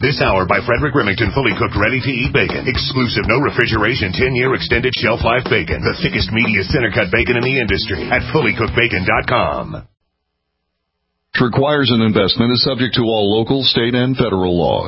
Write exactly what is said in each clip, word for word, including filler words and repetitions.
This hour by Frederick Remington, fully cooked, ready-to-eat bacon. Exclusive, no refrigeration, ten-year extended shelf life bacon. The thickest, meatiest, center-cut bacon in the industry at fully cooked bacon dot com. Requires an investment, is subject to all local, state, and federal laws.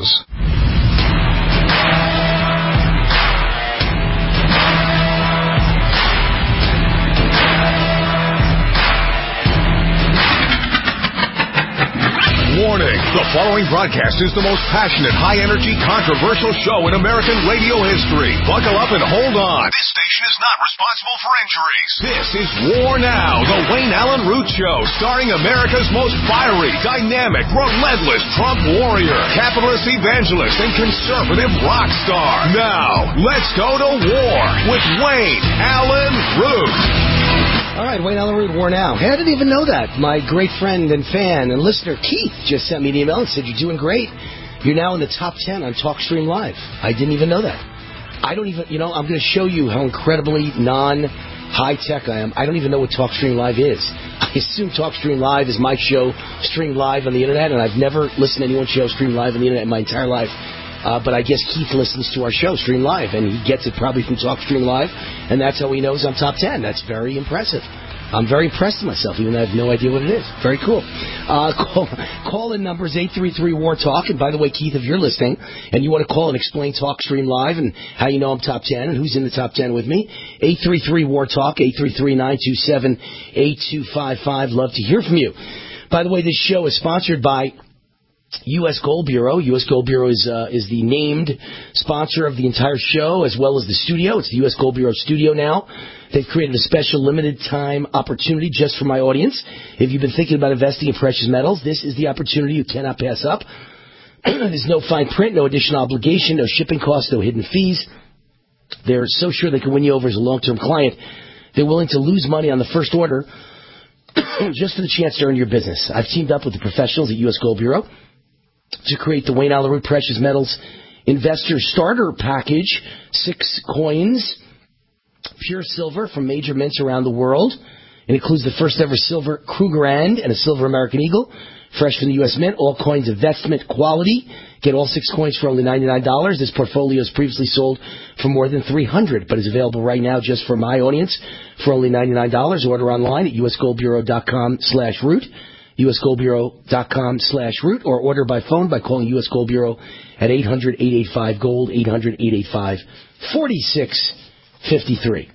Warning, the following broadcast is the most passionate, high-energy, controversial show in American radio history. Buckle up and hold on. This station is not responsible for injuries. This is War Now, the Wayne Allen Root Show, starring America's most fiery, dynamic, relentless Trump warrior, capitalist evangelist, and conservative rock star. Now, let's go to war with Wayne Allen Root. All right, Wayne Allen Root, War Now. Hey, I didn't even know that. My great friend and fan and listener, Keith, just sent me an email and said, you're doing great. You're now in the top ten on TalkStream Live. I didn't even know that. I don't even, you know, I'm going to show you how incredibly non-high-tech I am. I don't even know what TalkStream Live is. I assume TalkStream Live is my show streamed live on the Internet, and I've never listened to anyone's show streamed live on the Internet in my entire life. Uh, but I guess Keith listens to our show, Stream Live, and he gets it probably from TalkStream Live, and that's how he knows I'm top ten. That's very impressive. I'm very impressed with myself, even though I have no idea what it is. Very cool. Uh, call, call in numbers eight three three war talk, and by the way, Keith, if you're listening, and you want to call and explain TalkStream Live and how you know I'm top ten and who's in the top ten with me, eight three three war talk, eight three three, nine two seven, eight two five five. Love to hear from you. By the way, this show is sponsored by U S Gold Bureau. U S Gold Bureau is uh, is the named sponsor of the entire show as well as the studio. It's the U S Gold Bureau studio now. They've created a special limited time opportunity just for my audience. If you've been thinking about investing in precious metals, this is the opportunity you cannot pass up. There's no fine print, no additional obligation, no shipping costs, no hidden fees. They're so sure they can win you over as a long-term client, they're willing to lose money on the first order just for the chance to earn your business. I've teamed up with the professionals at U S Gold Bureau to create the Wayne Allen Root Precious Metals Investor Starter Package. Six coins, pure silver from major mints around the world. It includes the first ever silver Krugerrand and a silver American Eagle, fresh from the U S Mint. All coins investment quality. Get all six coins for only ninety-nine dollars. This portfolio is previously sold for more than three hundred dollars, but is available right now just for my audience for only ninety-nine dollars. Order online at usgoldbureau.com slash root. usgoldbureau.com slash root, or order by phone by calling U S Gold Bureau at eight hundred, eight eight five, gold, eight hundred, eight eight five, four six five three.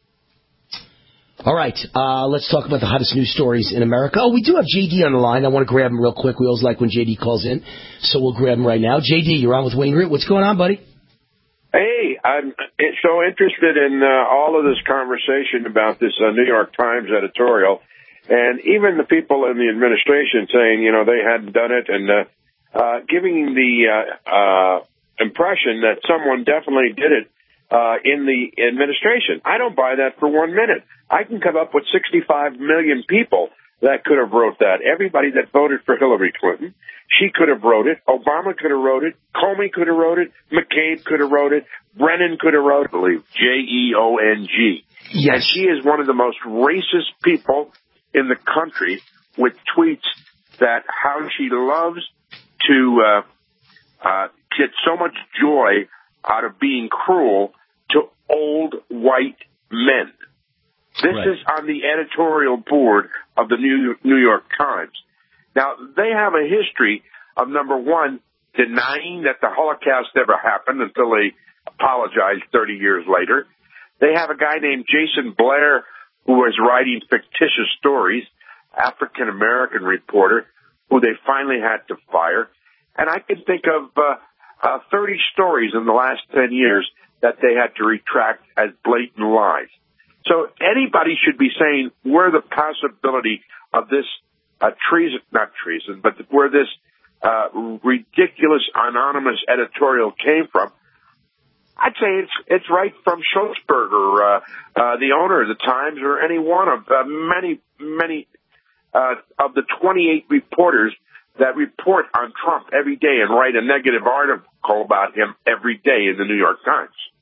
All right, uh, let's talk about the hottest news stories in America. Oh, we do have J D on the line. I want to grab him real quick. We always like when J D calls in, so we'll grab him right now. J D, you're on with Wayne Root. What's going on, buddy? Hey, I'm so interested in uh, all of this conversation about this uh, New York Times editorial. And even the people in the administration saying, you know, they hadn't done it, and uh, uh, giving the uh, uh, impression that someone definitely did it uh, in the administration. I don't buy that for one minute. I can come up with sixty-five million people that could have wrote that. Everybody that voted for Hillary Clinton, she could have wrote it. Obama could have wrote it. Comey could have wrote it. McCabe could have wrote it. Brennan could have wrote it. I believe J E O N G. Yes. And she is one of the most racist people in the country, with tweets that how she loves to uh, uh, get so much joy out of being cruel to old white men. This right. is on the editorial board of the New New York Times. Now, they have a history of, number one, denying that the Holocaust ever happened until they apologized thirty years later. They have a guy named Jason Blair who was writing fictitious stories, African-American reporter, who they finally had to fire. And I can think of uh, uh, thirty stories in the last ten years that they had to retract as blatant lies. So anybody should be saying where the possibility of this uh, treason, not treason, but where this uh, ridiculous anonymous editorial came from. I'd say it's it's right from Sulzberger, uh, uh, the owner of the Times, or any one of uh, many, many uh, of the twenty-eight reporters that report on Trump every day and write a negative article about him every day in the New York Times.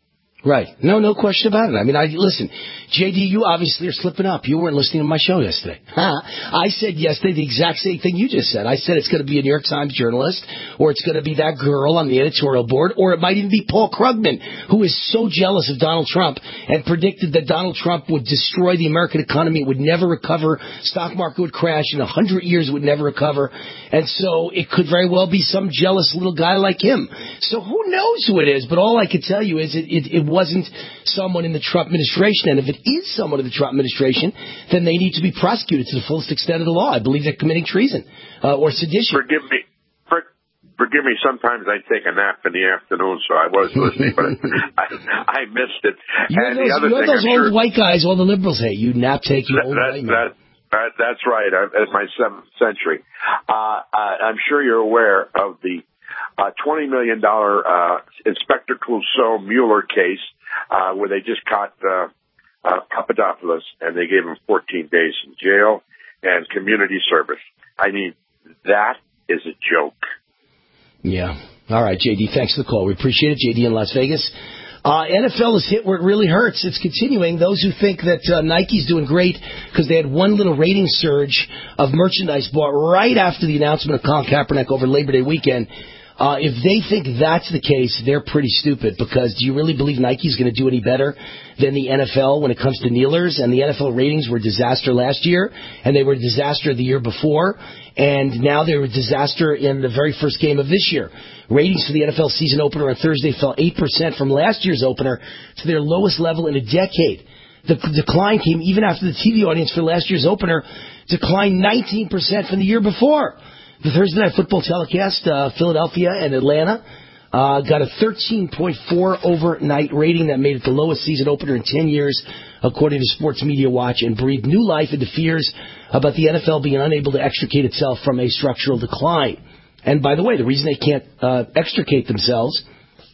Right. No, no question about it. I mean, I listen, J D, you obviously are slipping up. You weren't listening to my show yesterday. Huh? I said yesterday the exact same thing you just said. I said it's going to be a New York Times journalist, or it's going to be that girl on the editorial board, or it might even be Paul Krugman, who is so jealous of Donald Trump and predicted that Donald Trump would destroy the American economy. It would never recover. Stock market would crash. In a hundred years, it would never recover. And so it could very well be some jealous little guy like him. So who knows who it is? But all I can tell you is it, it, it wasn't someone in the Trump administration. And if it is someone in the Trump administration, then they need to be prosecuted to the fullest extent of the law. I believe they're committing treason uh, or sedition. Forgive me. For, forgive me. Sometimes I take a nap in the afternoon, so I was listening, but I, I missed it. You're and those, the other you're thing those I'm old sure, white guys all the liberals hate. You nap take, you that, old that, white that, that, That's right. I'm, at my seventh century. Uh, I'm sure you're aware of the uh, twenty million dollars uh, Inspector Clouseau Mueller case uh, where they just caught uh, uh, Papadopoulos and they gave him fourteen days in jail and community service. I mean, that is a joke. Yeah. All right, J D, thanks for the call. We appreciate it. J D in Las Vegas. Uh, N F L is hit where it really hurts. It's continuing. Those who think that uh, Nike's doing great because they had one little rating surge of merchandise bought right after the announcement of Colin Kaepernick over Labor Day weekend, uh, if they think that's the case, they're pretty stupid, because do you really believe Nike's going to do any better than the N F L when it comes to kneelers? And the N F L ratings were a disaster last year, and they were a disaster the year before, and now they're a disaster in the very first game of this year. Ratings for the N F L season opener on Thursday fell eight percent from last year's opener to their lowest level in a decade. The decline came even after the T V audience for last year's opener declined nineteen percent from the year before. The Thursday Night Football telecast, uh, Philadelphia and Atlanta, uh, got a thirteen point four overnight rating that made it the lowest season opener in ten years, according to Sports Media Watch, and breathed new life into fears about the N F L being unable to extricate itself from a structural decline. And by the way, the reason they can't uh, extricate themselves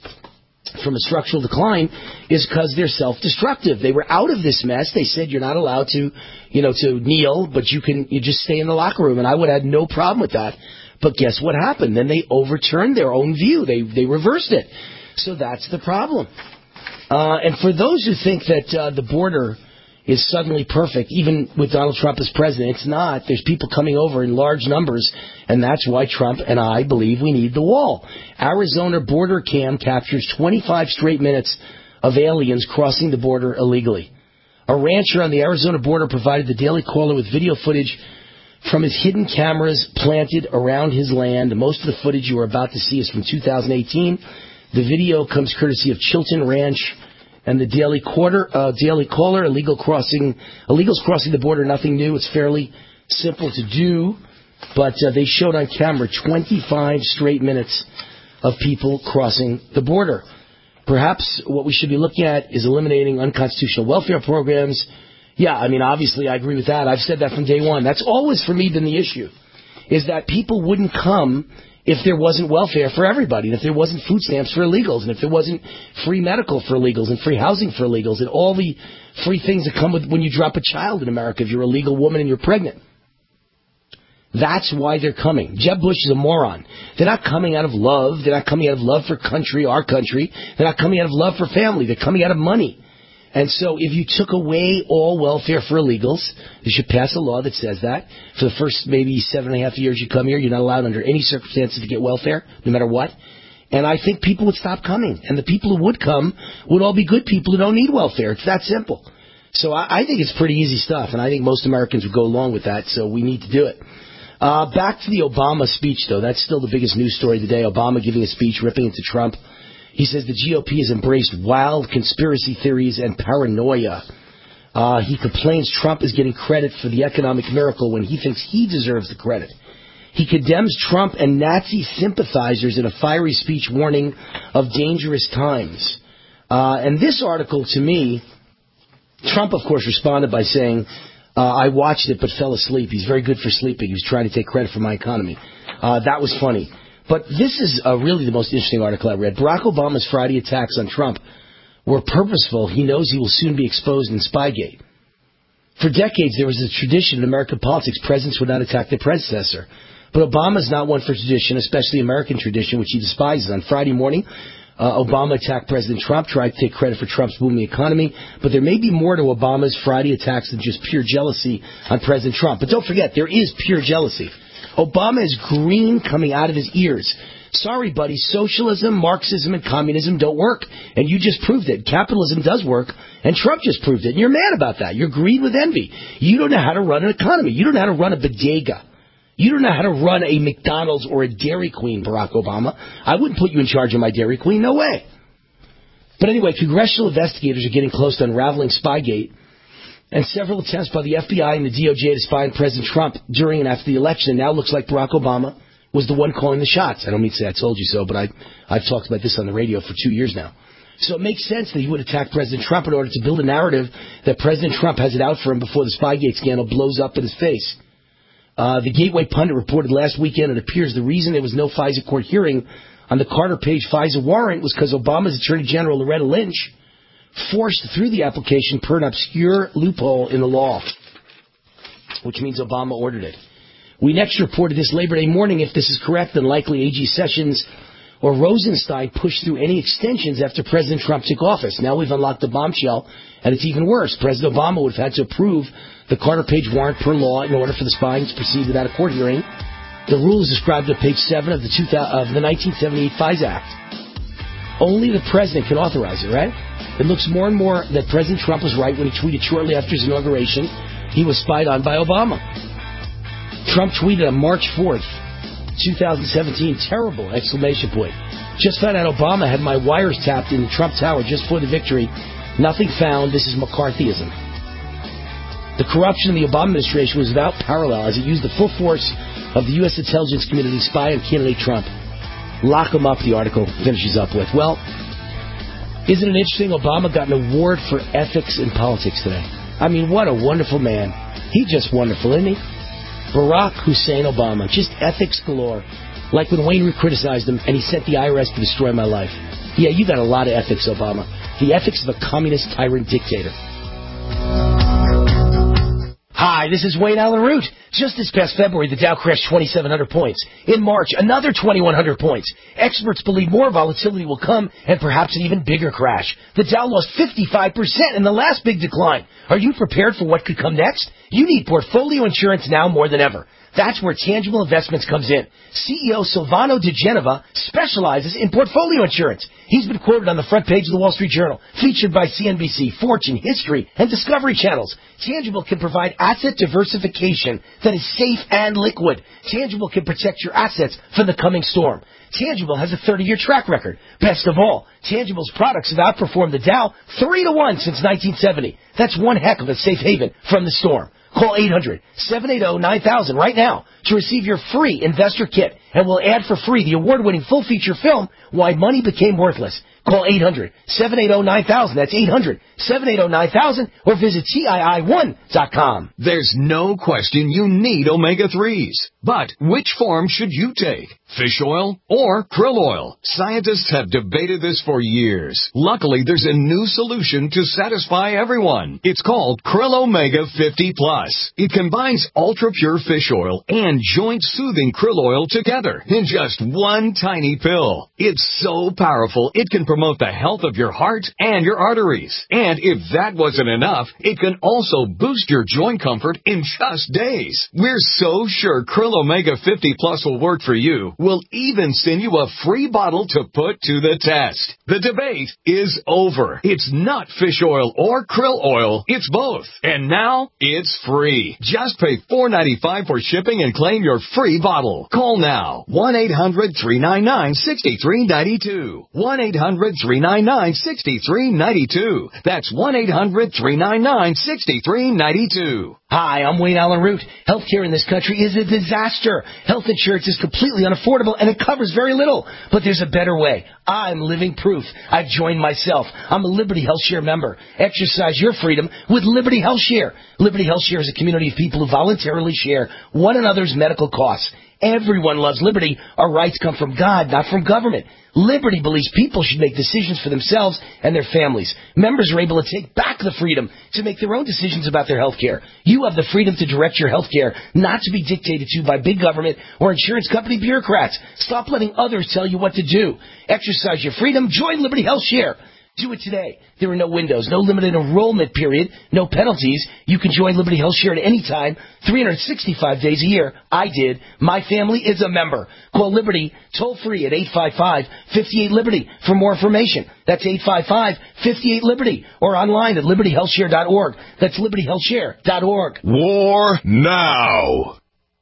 from a structural decline is because they're self-destructive. They were out of this mess. They said you're not allowed to, you know, to kneel, but you can you just stay in the locker room. And I would have had no problem with that. But guess what happened? Then they overturned their own view. They they reversed it. So that's the problem. Uh, and for those who think that uh, the border is suddenly perfect, even with Donald Trump as president, it's not. There's people coming over in large numbers, and that's why Trump and I believe we need the wall. Arizona border cam captures twenty-five straight minutes of aliens crossing the border illegally. A rancher on the Arizona border provided the Daily Caller with video footage from his hidden cameras planted around his land. Most of the footage you are about to see is from two thousand eighteen. The video comes courtesy of Chilton Ranch and the Daily Quarter, uh, Daily Caller. Illegal crossing, illegals crossing the border, nothing new. It's fairly simple to do, but uh, they showed on camera twenty-five straight minutes of people crossing the border. Perhaps what we should be looking at is eliminating unconstitutional welfare programs. Yeah, I mean, obviously I agree with that. I've said that from day one. That's always for me been the issue, is that people wouldn't come if there wasn't welfare for everybody, and if there wasn't food stamps for illegals, and if there wasn't free medical for illegals, and free housing for illegals, and all the free things that come with when you drop a child in America if you're a legal woman and you're pregnant. That's why they're coming. Jeb Bush is a moron. They're not coming out of love. They're not coming out of love for country, our country. They're not coming out of love for family. They're coming out of money. And so if you took away all welfare for illegals, you should pass a law that says that. For the first maybe seven and a half years you come here, you're not allowed under any circumstances to get welfare, no matter what. And I think people would stop coming. And the people who would come would all be good people who don't need welfare. It's that simple. So I, I think it's pretty easy stuff, and I think most Americans would go along with that, so we need to do it. Uh, back to the Obama speech, though. That's still the biggest news story of the day. Obama giving a speech, ripping into Trump. He says the G O P has embraced wild conspiracy theories and paranoia. Uh, he complains Trump is getting credit for the economic miracle when he thinks he deserves the credit. He condemns Trump and Nazi sympathizers in a fiery speech warning of dangerous times. Uh, and this article, to me, Trump, of course, responded by saying, uh, I watched it but fell asleep. He's very good for sleeping. He was trying to take credit for my economy. Uh, that was funny. But this is uh, really the most interesting article I read. Barack Obama's Friday attacks on Trump were purposeful. He knows he will soon be exposed in Spygate. For decades, there was a tradition in American politics presidents would not attack their predecessor. But Obama's not one for tradition, especially American tradition, which he despises. On Friday morning, Uh, Obama attacked President Trump, tried to take credit for Trump's booming economy, but there may be more to Obama's Friday attacks than just pure jealousy on President Trump. But don't forget, there is pure jealousy. Obama is green coming out of his ears. Sorry, buddy, socialism, Marxism, and communism don't work, and you just proved it. Capitalism does work, and Trump just proved it, and you're mad about that. You're green with envy. You don't know how to run an economy. You don't know how to run a bodega. You don't know how to run a McDonald's or a Dairy Queen, Barack Obama. I wouldn't put you in charge of my Dairy Queen. No way. But anyway, congressional investigators are getting close to unraveling Spygate, and several attempts by the F B I and the D O J to spy on President Trump during and after the election. And now it looks like Barack Obama was the one calling the shots. I don't mean to say I told you so, but I, I've talked about this on the radio for two years now. So it makes sense that he would attack President Trump in order to build a narrative that President Trump has it out for him before the Spygate scandal blows up in his face. Uh, the Gateway Pundit reported last weekend it appears the reason there was no FISA court hearing on the Carter Page FISA warrant was because Obama's Attorney General Loretta Lynch forced through the application per an obscure loophole in the law, which means Obama ordered it. We next reported this Labor Day morning. If this is correct, then likely A G Sessions or Rosenstein pushed through any extensions after President Trump took office. Now we've unlocked the bombshell, and it's even worse. President Obama would have had to approve the Carter Page warrant per law in order for the spying to proceed without a court hearing. The rule is described at page seven of the, two thousand, of the nineteen seventy-eight FISA Act. Only the president can authorize it, right? It looks more and more that President Trump was right when he tweeted shortly after his inauguration he was spied on by Obama. Trump tweeted on March fourth, twenty seventeen, terrible, exclamation point. Just found out Obama had my wires tapped in the Trump Tower just for the victory. Nothing found. This is McCarthyism. The corruption in the Obama administration was without parallel as it used the full force of the U S intelligence community to spy on candidate Trump. Lock him up, the article finishes up with. Well, isn't it interesting? Obama got an award for ethics in politics today. I mean, what a wonderful man. He's just wonderful, isn't he? Barack Hussein Obama, just ethics galore. Like when Wayne Root criticized him and he sent the I R S to destroy my life. Yeah, you got a lot of ethics, Obama. The ethics of a communist tyrant dictator. Hi, this is Wayne Allen Root. Just this past February, the Dow crashed twenty-seven hundred points. In March, another twenty-one hundred points. Experts believe more volatility will come and perhaps an even bigger crash. The Dow lost fifty-five percent in the last big decline. Are you prepared for what could come next? You need portfolio insurance now more than ever. That's where Tangible Investments comes in. C E O Silvano De Genova specializes in portfolio insurance. He's been quoted on the front page of the Wall Street Journal, featured by C N B C, Fortune, History, and Discovery Channels. Tangible can provide asset diversification that is safe and liquid. Tangible can protect your assets from the coming storm. Tangible has a thirty-year track record. Best of all, Tangible's products have outperformed the Dow three to one since nineteen seventy. That's one heck of a safe haven from the storm. Call eight hundred, seven eight zero, nine thousand right now to receive your free investor kit, and we'll add for free the award-winning full-feature film, Why Money Became Worthless. Call eight hundred, seven eight zero, nine thousand. That's eight hundred, seven eight zero, nine thousand, or visit T I I one dot com. There's no question you need omega threes. But which form should you take? Fish oil or krill oil? Scientists have debated this for years. Luckily, there's a new solution to satisfy everyone. It's called Krill Omega fifty plus. It combines ultra-pure fish oil and joint-soothing krill oil together in just one tiny pill. It's so powerful, it can promote the health of your heart and your arteries. And if that wasn't enough, it can also boost your joint comfort in just days. We're so sure Krill Omega fifty plus will work for you. We'll even send you a free bottle to put to the test. The debate is over. It's not fish oil or krill oil. It's both. And now it's free. Just pay four dollars and ninety-five cents for shipping and claim your free bottle. Call now. one eight hundred, three nine nine, six three nine two. one eight hundred, three nine nine, six three nine two. That's one eight hundred, three nine nine, six three nine two. Hi, I'm Wayne Allen Root. Healthcare in this country is a disaster. Health insurance is completely unaffordable, and it covers very little. But there's a better way. I'm living proof. I've joined myself. I'm a Liberty Health Share member. Exercise your freedom with Liberty Health Share. Liberty Health Share is a community of people who voluntarily share one another's medical costs. Everyone loves liberty. Our rights come from God, not from government. Liberty believes people should make decisions for themselves and their families. Members are able to take back the freedom to make their own decisions about their health care. You have the freedom to direct your health care, not to be dictated to by big government or insurance company bureaucrats. Stop letting others tell you what to do. Exercise your freedom. Join Liberty Health Share. Do it today. There are no windows, no limited enrollment period, no penalties. You can join Liberty Health Share at any time, three hundred sixty-five days a year. I did. My family is a member. Call Liberty toll free at eight five five, five eight, Liberty for more information. That's eight five five, five eight, Liberty or online at liberty health share dot org. That's liberty health share dot org. War now.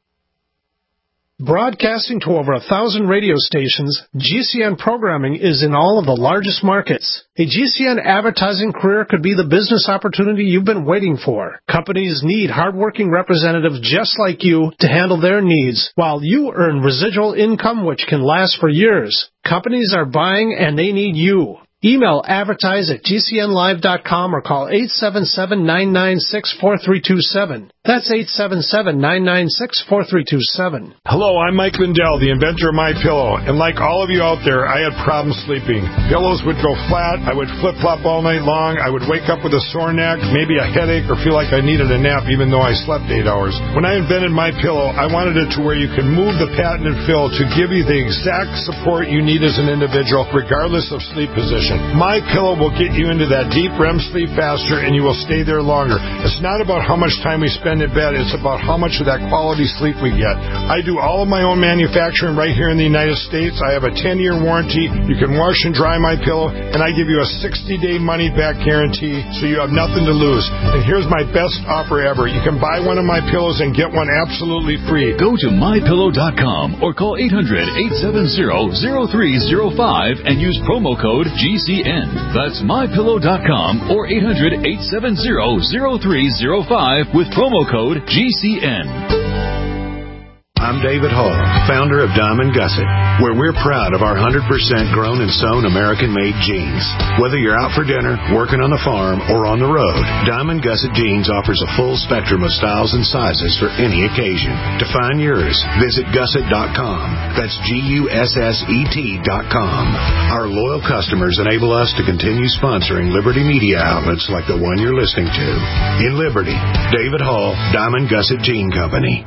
Broadcasting to over a thousand radio stations, G C N programming is in all of the largest markets. A G C N advertising career could be the business opportunity you've been waiting for. Companies need hardworking representatives just like you to handle their needs, while you earn residual income which can last for years. Companies are buying and they need you. Email advertise at g c n live dot com or call eight seven seven, nine nine six, four three two seven. That's eight seven seven, nine nine six, four three two seven. Hello, I'm Mike Lindell, the inventor of MyPillow, and like all of you out there, I had problems sleeping. Pillows would go flat, I would flip-flop all night long, I would wake up with a sore neck, maybe a headache, or feel like I needed a nap even though I slept eight hours. When I invented MyPillow, I wanted it to where you can move the patented fill to give you the exact support you need as an individual, regardless of sleep position. MyPillow will get you into that deep R E M sleep faster, and you will stay there longer. It's not about how much time we spend in bed, it's about how much of that quality sleep we get. I do all of my own manufacturing right here in the United States. I have a ten-year warranty. You can wash and dry MyPillow, and I give you a sixty-day money-back guarantee, so you have nothing to lose. And here's my best offer ever. You can buy one of my pillows and get one absolutely free. Go to my pillow dot com or call eight hundred, eight seven zero, zero three zero five and use promo code G C N. That's my pillow dot com or eight hundred, eight seven zero, zero three zero five with promo code G C N. I'm David Hall, founder of Diamond Gusset, where we're proud of our one hundred percent grown and sewn American-made jeans. Whether you're out for dinner, working on the farm, or on the road, Diamond Gusset Jeans offers a full spectrum of styles and sizes for any occasion. To find yours, visit gusset dot com. That's G U S S E T dot com. Our loyal customers enable us to continue sponsoring Liberty media outlets like the one you're listening to. In Liberty, David Hall, Diamond Gusset Jean Company.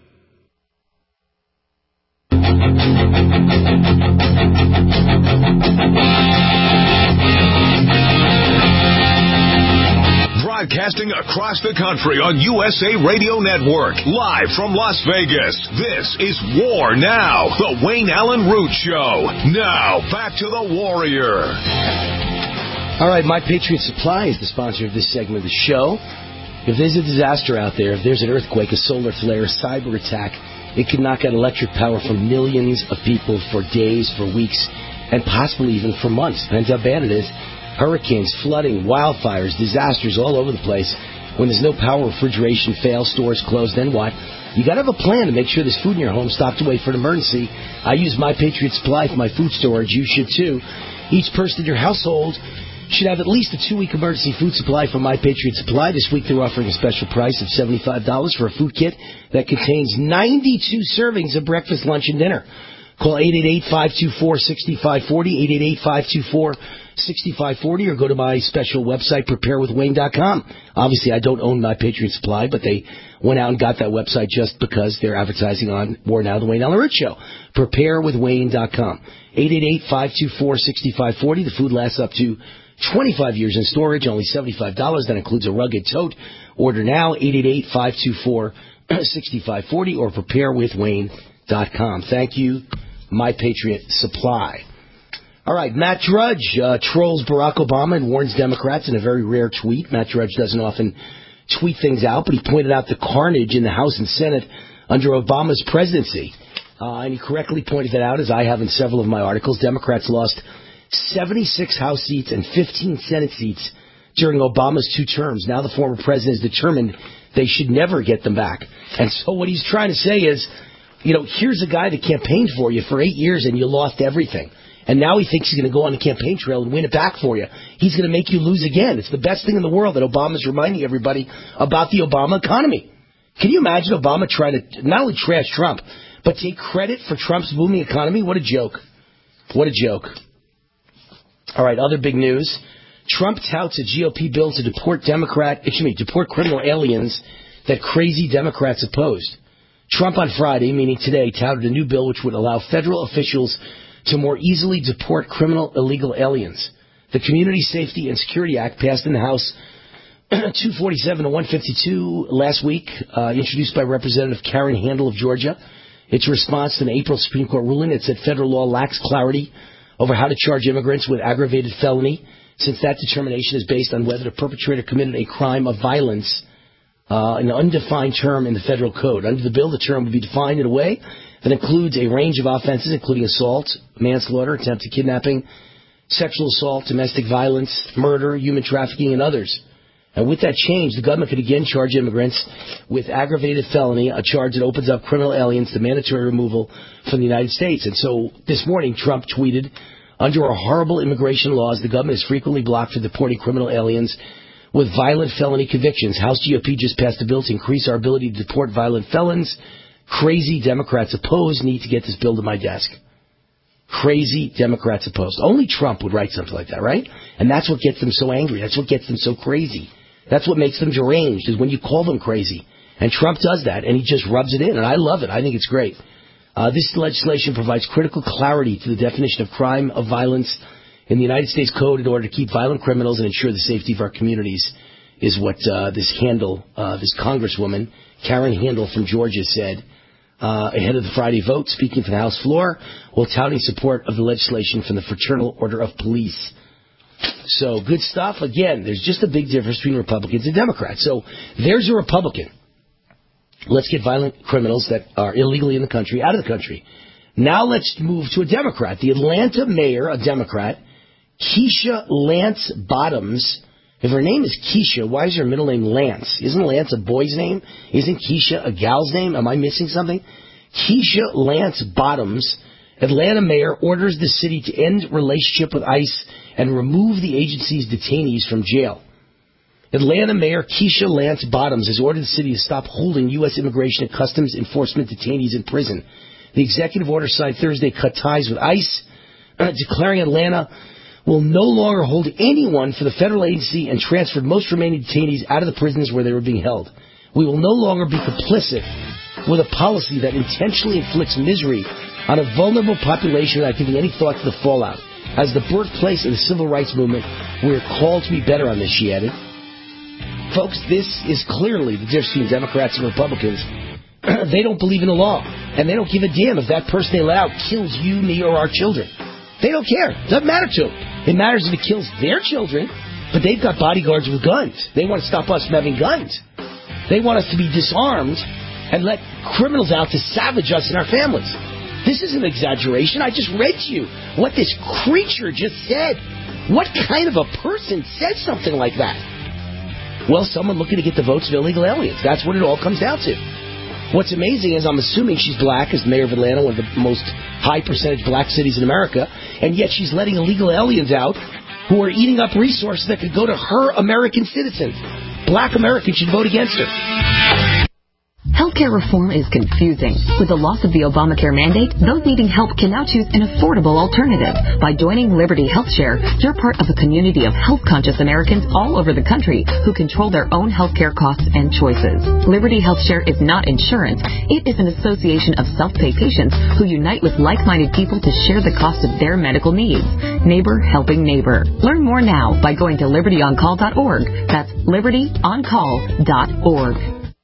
Broadcasting across the country on U S A Radio Network, live from Las Vegas. This is War Now, the Wayne Allen Root Show. Now, back to the Warrior. All right, My Patriot Supply is the sponsor of this segment of the show. If there's a disaster out there, if there's an earthquake, a solar flare, a cyber attack, it can knock out electric power for millions of people for days, for weeks, and possibly even for months. Depends how bad it is. Hurricanes, flooding, wildfires, disasters all over the place. When there's no power, refrigeration fails, stores close, then what? You got to have a plan to make sure there's food in your home, stocked away for an emergency. I use My Patriot Supply for my food storage. You should too. Each person in your household should have at least a two-week emergency food supply from My Patriot Supply. This week they're offering a special price of seventy-five dollars for a food kit that contains ninety-two servings of breakfast, lunch, and dinner. Call eight eight eight, five two four, six five four zero, eight eight eight, five two four, six five four zero, or go to my special website, prepare with wayne dot com. Obviously, I don't own My Patriot Supply, but they went out and got that website just because they're advertising on War Now, the Wayne Allen Root Show. prepare with wayne dot com. eight eight eight, five two four, six five four zero. The food lasts up to twenty-five years in storage, only seventy-five dollars. That includes a rugged tote. Order now, eight eight eight, five two four, six five four zero or prepare with wayne dot com. Thank you, My Patriot Supply. All right, Matt Drudge uh, trolls Barack Obama and warns Democrats in a very rare tweet. Matt Drudge doesn't often tweet things out, but he pointed out the carnage in the House and Senate under Obama's presidency. Uh, and he correctly pointed that out, as I have in several of my articles. Democrats lost seventy-six House seats and fifteen Senate seats during Obama's two terms. Now the former president is determined they should never get them back. And so what he's trying to say is, you know, here's a guy that campaigned for you for eight years and you lost everything. And now he thinks he's going to go on the campaign trail and win it back for you. He's going to make you lose again. It's the best thing in the world that Obama's reminding everybody about the Obama economy. Can you imagine Obama trying to not only trash Trump, but take credit for Trump's booming economy? What a joke. What a joke. All right, other big news. Trump touts a G O P bill to deport Democrat, excuse me, deport criminal aliens that crazy Democrats opposed. Trump on Friday, meaning today, touted a new bill which would allow federal officials to more easily deport criminal illegal aliens. The Community Safety and Security Act passed in the House two forty-seven to one fifty-two last week, uh, introduced by Representative Karen Handel of Georgia. It's a response to an April Supreme Court ruling that said federal law lacks clarity over how to charge immigrants with aggravated felony, since that determination is based on whether the perpetrator committed a crime of violence, uh, an undefined term in the federal code. Under the bill, the term would be defined in a way that includes a range of offenses, including assault, manslaughter, attempted kidnapping, sexual assault, domestic violence, murder, human trafficking, and others. And with that change, the government could again charge immigrants with aggravated felony, a charge that opens up criminal aliens to mandatory removal from the United States. And so this morning, Trump tweeted, under our horrible immigration laws, the government is frequently blocked for deporting criminal aliens with violent felony convictions. House G O P just passed a bill to increase our ability to deport violent felons. Crazy Democrats opposed need to get this bill to my desk. Crazy Democrats opposed. Only Trump would write something like that, right? And that's what gets them so angry. That's what gets them so crazy. That's what makes them deranged, is when you call them crazy. And Trump does that, and he just rubs it in, and I love it. I think it's great. Uh, this legislation provides critical clarity to the definition of crime of violence in the United States Code in order to keep violent criminals and ensure the safety of our communities, is what uh, this Handel, uh, this Congresswoman, Karen Handel from Georgia, said uh, ahead of the Friday vote, speaking from the House floor, while touting support of the legislation from the Fraternal Order of Police. So, good stuff. Again, there's just a big difference between Republicans and Democrats. So, there's a Republican. Let's get violent criminals that are illegally in the country out of the country. Now let's move to a Democrat. The Atlanta mayor, a Democrat, Keisha Lance Bottoms. If her name is Keisha, why is her middle name Lance? Isn't Lance a boy's name? Isn't Keisha a gal's name? Am I missing something? Keisha Lance Bottoms, Atlanta mayor, orders the city to end relationship with ICE and remove the agency's detainees from jail. Atlanta Mayor Keisha Lance Bottoms has ordered the city to stop holding U S Immigration and Customs Enforcement detainees in prison. The executive order signed Thursday cut ties with ICE, uh, declaring Atlanta will no longer hold anyone for the federal agency and transferred most remaining detainees out of the prisons where they were being held. We will no longer be complicit with a policy that intentionally inflicts misery on a vulnerable population without giving any thought to the fallout. As the birthplace of the civil rights movement, we are called to be better on this, she added. Folks, this is clearly the difference between Democrats and Republicans. They don't believe in the law, and they don't give a damn if that person they let out kills you, me, or our children. They don't care. It doesn't matter to them. It matters if it kills their children, but they've got bodyguards with guns. They want to stop us from having guns. They want us to be disarmed and let criminals out to savage us and our families. This is an exaggeration. I just read to you what this creature just said. What kind of a person says something like that? Well, someone looking to get the votes of illegal aliens. That's what it all comes down to. What's amazing is I'm assuming she's black as mayor of Atlanta, one of the most high percentage black cities in America, and yet she's letting illegal aliens out who are eating up resources that could go to her American citizens. Black Americans should vote against her. Healthcare reform is confusing. With the loss of the Obamacare mandate, those needing help can now choose an affordable alternative. By joining Liberty HealthShare, you're part of a community of health-conscious Americans all over the country who control their own healthcare costs and choices. Liberty HealthShare is not insurance. It is an association of self-pay patients who unite with like-minded people to share the cost of their medical needs. Neighbor helping neighbor. Learn more now by going to liberty on call dot org. That's liberty on call dot org.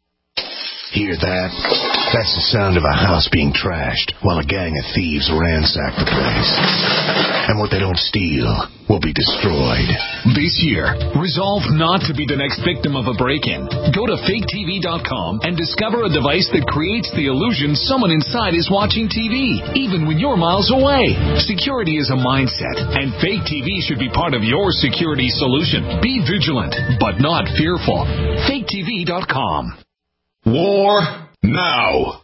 Hear that? That's the sound of a house being trashed while a gang of thieves ransack the place. And what they don't steal will be destroyed. This year, resolve not to be the next victim of a break-in. Go to fake T V dot com and discover a device that creates the illusion someone inside is watching T V, even when you're miles away. Security is a mindset, and Fake T V should be part of your security solution. Be vigilant, but not fearful. fake T V dot com. War now.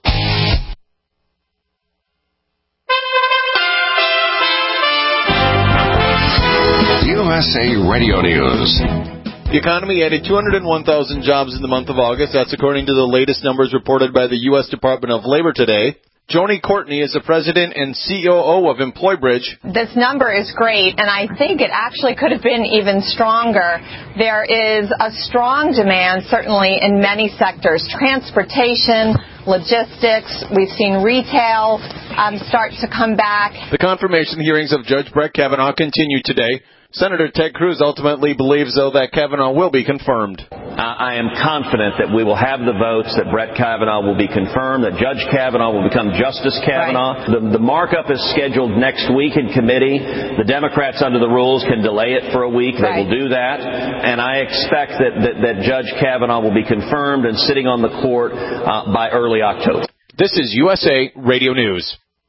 U S A Radio News. The economy added two hundred one thousand jobs in the month of August. That's according to the latest numbers reported by the U S Department of Labor today. Joni Courtney is the president and C O O of EmployBridge. This number is great, and I think it actually could have been even stronger. There is a strong demand, certainly in many sectors, transportation, logistics. We've seen retail um, start to come back. The confirmation hearings of Judge Brett Kavanaugh continue today. Senator Ted Cruz ultimately believes, though, that Kavanaugh will be confirmed. I am confident that we will have the votes, that Brett Kavanaugh will be confirmed, that Judge Kavanaugh will become Justice Kavanaugh. Right. The, the markup is scheduled next week in committee. The Democrats, under the rules, can delay it for a week. They right. will do that. And I expect that, that, that Judge Kavanaugh will be confirmed and sitting on the court uh, by early October. This is U S A Radio News.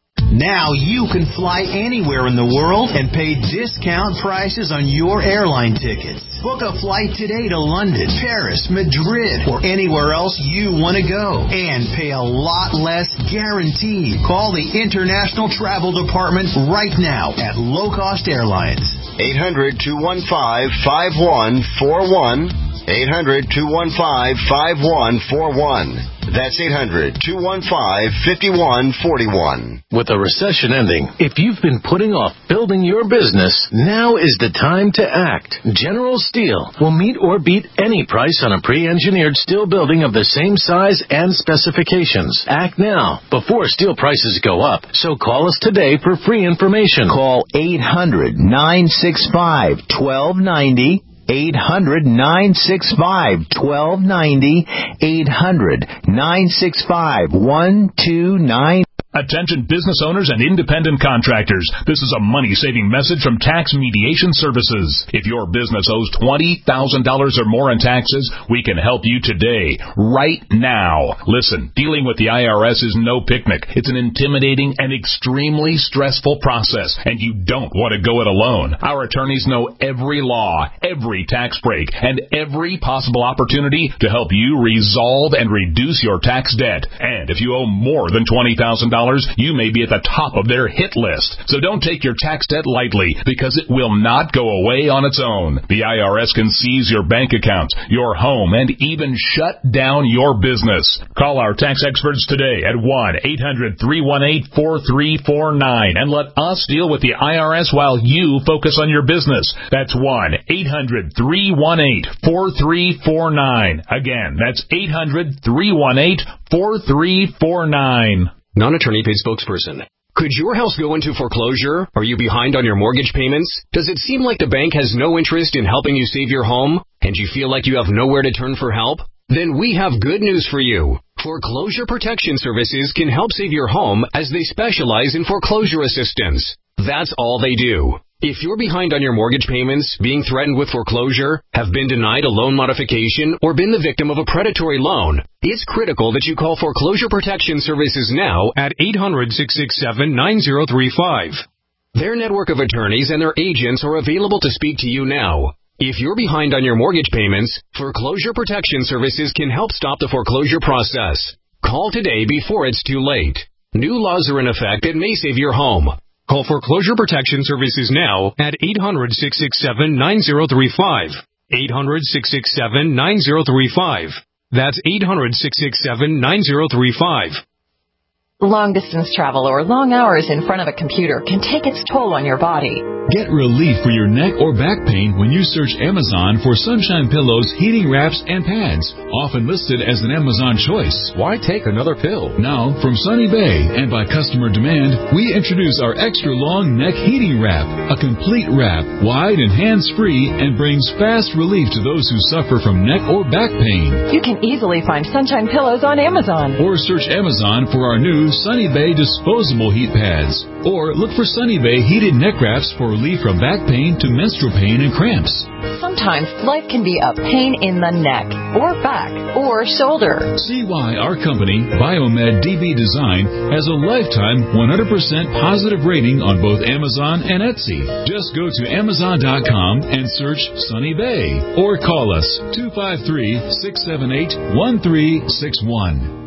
Now you can fly anywhere in the world and pay discount prices on your airline tickets. Book a flight today to London, Paris, Madrid, or anywhere else you want to go. And pay a lot less guaranteed. Call the International Travel Department right now at Low Cost Airlines. eight hundred, two one five, five one four one. eight hundred, two one five, five one four one. That's eight hundred, two one five, five one four one. With the recession ending, if you've been putting off building your business, now is the time to act. General Steel will meet or beat any price on a pre-engineered steel building of the same size and specifications. Act now, before steel prices go up. So call us today for free information. Call eight hundred, nine six five, one two nine zero. eight hundred, nine six five, one two nine zero. eight hundred, nine six five, one two nine zero. Attention business owners and independent contractors. This is a money-saving message from Tax Mediation Services. If your business owes twenty thousand dollars or more in taxes, we can help you today, right now. Listen, dealing with the I R S is no picnic. It's an intimidating and extremely stressful process, and you don't want to go it alone. Our attorneys know every law, every tax break, and every possible opportunity to help you resolve and reduce your tax debt. And if you owe more than twenty thousand dollars, you may be at the top of their hit list. So don't take your tax debt lightly, because it will not go away on its own. The I R S can seize your bank accounts, your home, and even shut down your business. Call our tax experts today at one eight hundred, three one eight, four three four nine and let us deal with the I R S while you focus on your business. That's one eight hundred, three one eight, four three four nine. Again, that's eight hundred, three one eight, four three four nine. Non-attorney paid spokesperson. Could your house go into foreclosure? Are you behind on your mortgage payments? Does it seem like the bank has no interest in helping you save your home, and you feel like you have nowhere to turn for help? Then we have good news for you. Foreclosure Protection Services can help save your home, as they specialize in foreclosure assistance. That's all they do. If you're behind on your mortgage payments, being threatened with foreclosure, have been denied a loan modification, or been the victim of a predatory loan, it's critical that you call Foreclosure Protection Services now at eight hundred, six six seven, nine zero three five. Their network of attorneys and their agents are available to speak to you now. If you're behind on your mortgage payments, Foreclosure Protection Services can help stop the foreclosure process. Call today before it's too late. New laws are in effect that may save your home. Call Foreclosure Protection Services now at eight hundred, six six seven, nine zero three five. eight hundred, six six seven, nine zero three five. That's eight hundred, six six seven, nine zero three five. Long-distance travel or long hours in front of a computer can take its toll on your body. Get relief for your neck or back pain when you search Amazon for Sunshine Pillows, heating wraps, and pads, often listed as an Amazon choice. Why take another pill? Now, from Sunny Bay and by customer demand, we introduce our extra long neck heating wrap, a complete wrap, wide and hands-free, and brings fast relief to those who suffer from neck or back pain. You can easily find Sunshine Pillows on Amazon. Or search Amazon for our new Sunny Bay disposable heat pads. Or look for Sunny Bay heated neck wraps for relief from back pain to menstrual pain and cramps. Sometimes life can be a pain in the neck, or back, or shoulder. See why our company, Biomed D B Design, has a lifetime one hundred percent positive rating on both Amazon and Etsy. Just go to Amazon dot com and search Sunny Bay. Or call us two five three, six seven eight, one three six one.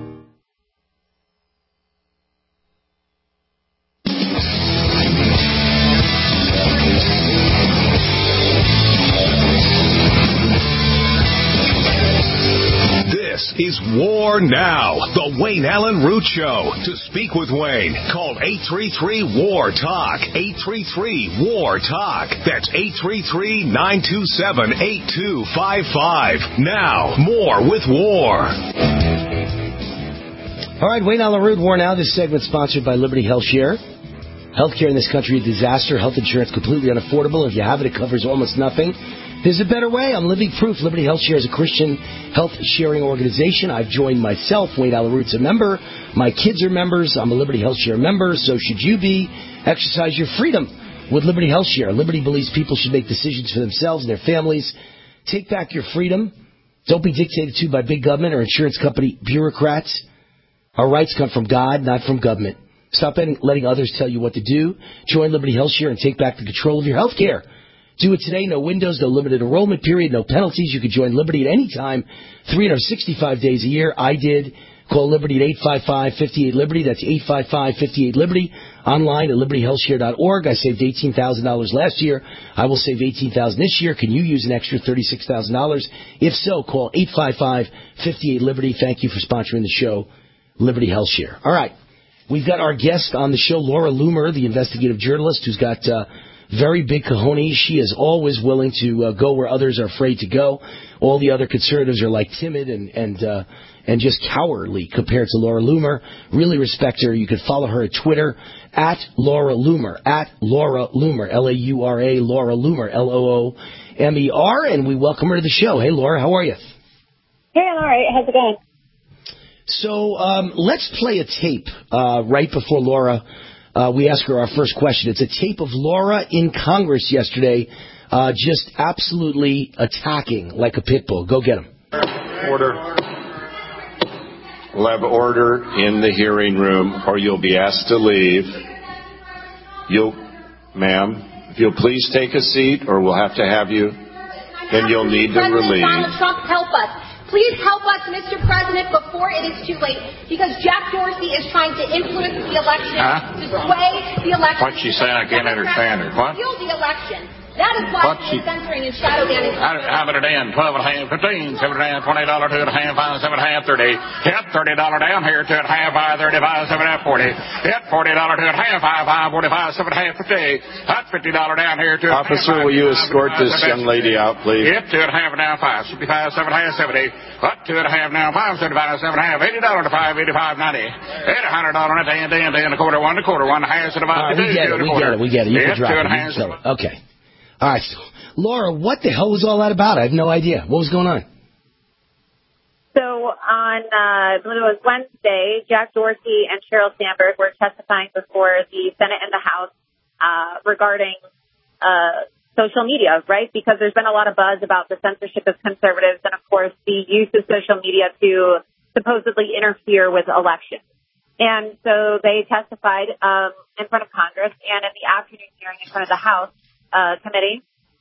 This is War more now. The Wayne Allen Root Show. To speak with Wayne, call eight three three, W A R, TALK. eight three three, W A R, TALK. That's eight three three, nine two seven, eight two five five. Now, more with War. All right, Wayne Allen Root, War Now. This segment sponsored by Liberty Health Share. Healthcare in this country a disaster. Health insurance completely unaffordable. If you have it, it covers almost nothing. There's a better way. I'm living proof. Liberty Health Share is a Christian health sharing organization. I've joined myself. Wayne Allen Root's a member. My kids are members. I'm a Liberty Health Share member. So should you be. Exercise your freedom with Liberty Health Share. Liberty believes people should make decisions for themselves and their families. Take back your freedom. Don't be dictated to by big government or insurance company bureaucrats. Our rights come from God, not from government. Stop letting others tell you what to do. Join Liberty Health Share and take back the control of your health care. Do it today. No windows, no limited enrollment period, no penalties. You can join Liberty at any time, three hundred sixty-five days a year. I did. Call Liberty at eight five five, five eight, Liberty. That's eight five five, five eight, Liberty. Online at liberty health share dot org. I saved eighteen thousand dollars last year. I will save eighteen thousand dollars this year. Can you use an extra thirty-six thousand dollars? If so, call eight five five, five eight, Liberty. Thank you for sponsoring the show, Liberty Health Share. All right. We've got our guest on the show, Laura Loomer, the investigative journalist who's got uh, very big cojones. She is always willing to uh, go where others are afraid to go. All the other conservatives are like timid and and uh, and just cowardly compared to Laura Loomer. Really respect her. You can follow her at Twitter, at Laura Loomer, at Laura Loomer, L A U R A, Laura Loomer, L O O M E R, and we welcome her to the show. Hey, Laura, how are you? Hey, I'm all right. How's it going? So um, let's play a tape uh, right before Laura, uh, we ask her our first question. It's a tape of Laura in Congress yesterday, uh, just absolutely attacking like a pit bull. Go get him. Order. We'll have order in the hearing room, or you'll be asked to leave. You'll, ma'am, if you'll please take a seat, or we'll have to have you. Then you'll need to relieve. Donald Trump, help us. Please help us, Mister President, before it is too late, because Jack Dorsey is trying to influence the election, huh? to sway the election. What'd she say? I can't understand her. What? Steal the election. That is why she's censoring and shadow banning. How about it in? Twelve and a half, fifteen, seven and a half, twenty dollar, two and a half, five, seven and a half, thirty. Hit thirty dollar down here, two and a half, five, thirty, five, seven and a half, forty. Hit forty dollar, two and a half, five, five, forty, five, seven and a half, fifty. Hit fifty dollar down here, two and a half. Officer, will you escort this young lady out, please? Hit two and a half down, five, fifty-five, seven and a half, seventy. Hit two and a half down, five, seventy-five, seven and a half, eighty dollar to five, eighty-five, ninety. Hit a hundred dollar, a day, a day, a day, and a quarter, one, a quarter, one, a half, and about two. We get it. We get it. We get it. You can drop it. You can kill it. Okay. All right. So, Laura, what the hell was all that about? I have no idea. What was going on? So on, uh, I believe it was Wednesday, Jack Dorsey and Sheryl Sandberg were testifying before the Senate and the House uh, regarding uh, social media, right? Because there's been a lot of buzz about the censorship of conservatives and, of course, the use of social media to supposedly interfere with elections. And so they testified um, in front of Congress, and in the afternoon hearing in front of the House uh, committee,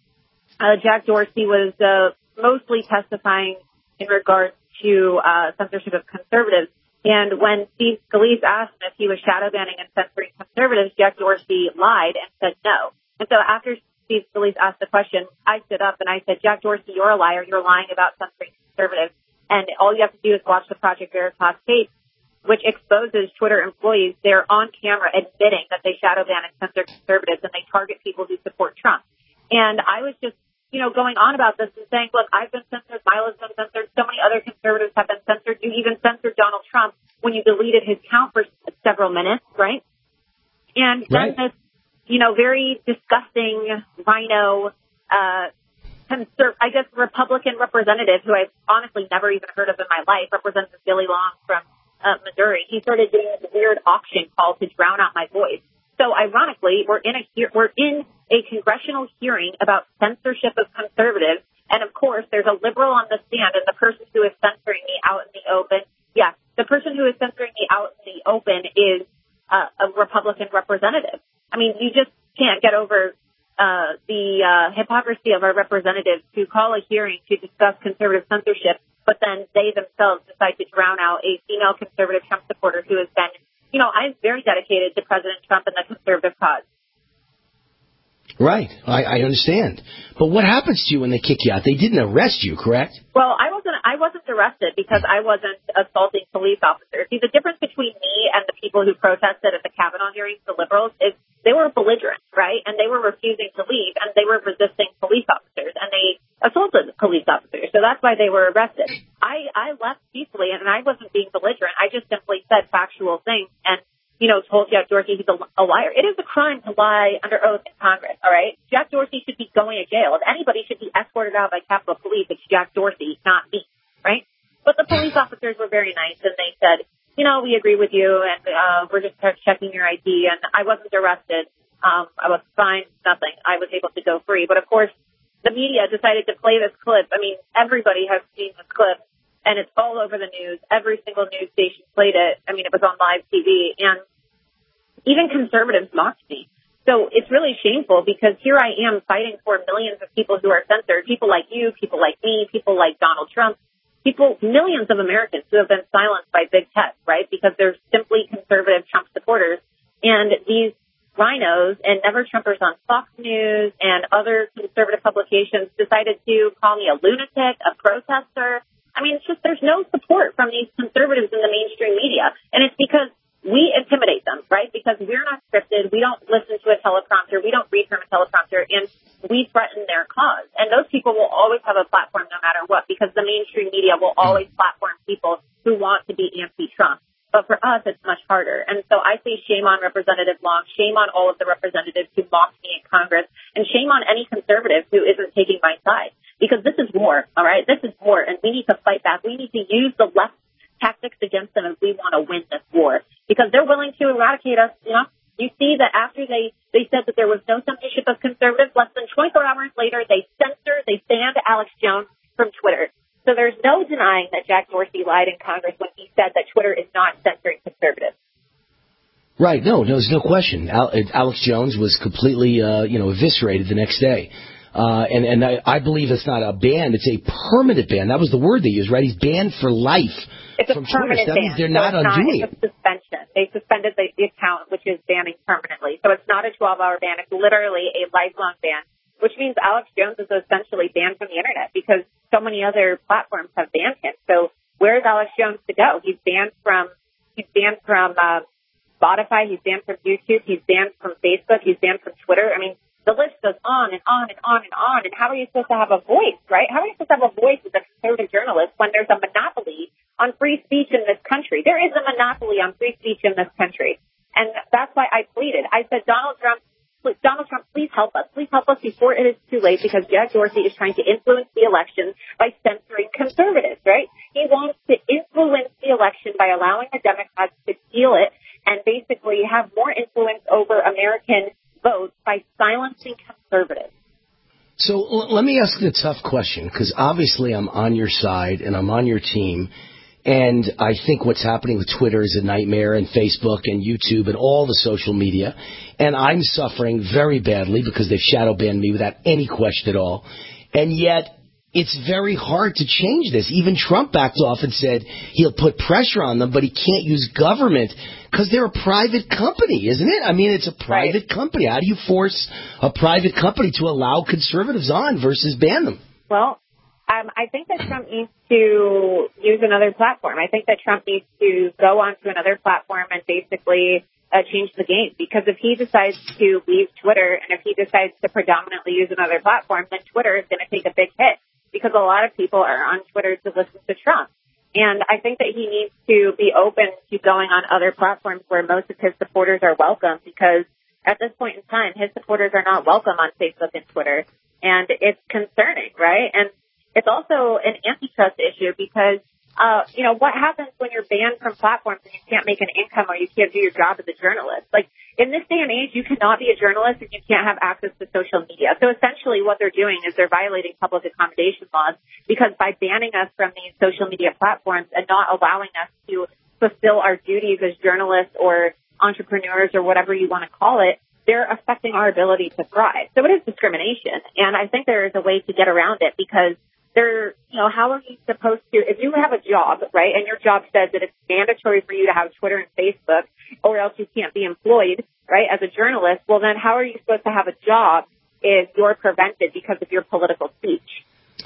Uh, Jack Dorsey was uh, mostly testifying in regards to uh, censorship of conservatives. And when Steve Scalise asked him if he was shadow banning and censoring conservatives, Jack Dorsey lied and said no. And so after Steve Scalise asked the question, I stood up and I said, Jack Dorsey, you're a liar. You're lying about censoring conservatives. And all you have to do is watch the Project Veritas tape, which exposes Twitter employees. They're on camera admitting that they shadow ban and censor conservatives, and they target people who support Trump. And I was just, you know, going on about this and saying, look, I've been censored, Milo's been censored, so many other conservatives have been censored. You even censored Donald Trump when you deleted his account for several minutes, right? And then right. this, you know, very disgusting rhino, uh, conser- I guess, Republican representative who I've honestly never even heard of in my life, Representative Billy Long from uh, Missouri. He started doing this weird auction call to drown out my voice. So ironically, we're in a he- we're in a congressional hearing about censorship of conservatives, and of course, there's a liberal on the stand, and the person who is censoring me out in the open, yeah, the person who is censoring me out in the open is uh, a Republican representative. I mean, you just can't get over uh, the uh, hypocrisy of our representatives who call a hearing to discuss conservative censorship, but then they themselves decide to drown out a female conservative Trump supporter who has been, you know, I'm very dedicated to President Trump and the conservative cause. Right. I, I understand. But what happens to you when they kick you out? They didn't arrest you, correct? Well, I wasn't, I I wasn't arrested because I wasn't assaulting police officers. See, the difference between me and the people who protested at the Kavanaugh hearings, the liberals, is they were belligerent, right? And they were refusing to leave, and they were resisting police officers, and they assaulted police officers. So that's why they were arrested. I, I left peacefully, and I wasn't being belligerent. I just simply said factual things and, you know, told Jack Dorsey he's a, a liar. It is a crime to lie under oath in Congress, all right? Jack Dorsey should be going to jail. If anybody should be escorted out by Capitol Police, it's Jack Dorsey, not me, right? But the police officers were very nice, and they said, you know, we agree with you, and uh, we're just checking your I D, and I wasn't arrested. Um, I was fine, nothing. I was able to go free. But, of course, the media decided to play this clip. I mean, everybody has seen this clip, and it's all over the news. Every single news station played it. I mean, it was on live T V, and even conservatives mocked me. So it's really shameful because here I am fighting for millions of people who are censored, people like you, people like me, people like Donald Trump, people, millions of Americans who have been silenced by big tech, right, because they're simply conservative Trump supporters. And these rhinos and never-Trumpers on Fox News and other conservative publications decided to call me a lunatic, a protester. I mean, it's just there's no support from these conservatives in the mainstream media. And it's because we intimidate them, right? Because we're not scripted. We don't listen to a teleprompter. We don't read from a teleprompter. And we threaten their cause. And those people will always have a platform no matter what, because the mainstream media will always platform people who want to be anti-Trump. But for us, it's much harder. And so I say shame on Representative Long, shame on all of the representatives who mocked me in Congress, and shame on any conservative who isn't taking my side. Because this is war, all right? This is war, and we need to fight back. We need to use the left tactics against them if we want to win this war, because they're willing to eradicate us. You know, you see that after they, they said that there was no censorship of conservatives, less than twenty-four hours later, they censor, they banned Alex Jones from Twitter. So there's no denying that Jack Dorsey lied in Congress when he said that Twitter is not censoring conservatives. Right. No, no, there's no question. Alex Jones was completely, uh, you know, eviscerated the next day. Uh, and, and I, I believe it's not a ban, it's a permanent ban. That was the word they used, right? He's banned for life. It's a from permanent Twitter. So that means ban. they're so not it's undoing not, it. It's a suspension. They suspended the, the account, which is banning permanently. So it's not a twelve-hour ban. It's literally a lifelong ban, which means Alex Jones is essentially banned from the Internet because so many other platforms have banned him. So where is Alex Jones to go? He's banned from he's banned from uh, Spotify. He's banned from YouTube. He's banned from Facebook. He's banned from Twitter. I mean, the list goes on and on and on and on. And how are you supposed to have a voice, right? How are you supposed to have a voice as a conservative journalist when there's a monopoly on free speech in this country? There is a monopoly on free speech in this country. And that's why I tweeted. I said, Donald Trump, Donald Trump, please help us. Please help us before it is too late, because Jack Dorsey is trying to influence the election by censoring conservatives, right? He wants to influence the election by allowing the Democrats to steal it and basically have more influence over American votes by silencing conservatives. So l- let me ask the tough question, because obviously I'm on your side and I'm on your team. And I think what's happening with Twitter is a nightmare, and Facebook and YouTube and all the social media. And I'm suffering very badly because they've shadow banned me without any question at all. And yet it's very hard to change this. Even Trump backed off and said he'll put pressure on them, but he can't use government because they're a private company, isn't it? I mean, it's a private right. company. How do you force a private company to allow conservatives on versus ban them? Well, Um, I think that Trump needs to use another platform. I think that Trump needs to go onto another platform and basically uh, change the game. Because if he decides to leave Twitter and if he decides to predominantly use another platform, then Twitter is going to take a big hit because a lot of people are on Twitter to listen to Trump. And I think that he needs to be open to going on other platforms where most of his supporters are welcome, because at this point in time, his supporters are not welcome on Facebook and Twitter. And it's concerning, right? And it's also an antitrust issue because, uh, you know, what happens when you're banned from platforms and you can't make an income or you can't do your job as a journalist? Like, in this day and age, you cannot be a journalist if you can't have access to social media. So essentially what they're doing is they're violating public accommodation laws, because by banning us from these social media platforms and not allowing us to fulfill our duties as journalists or entrepreneurs or whatever you want to call it, they're affecting our ability to thrive. So it is discrimination. And I think there is a way to get around it, because There, you know, how are you supposed to, if you have a job, right, and your job says that it's mandatory for you to have Twitter and Facebook, or else you can't be employed, right, as a journalist, well, then how are you supposed to have a job if you're prevented because of your political speech?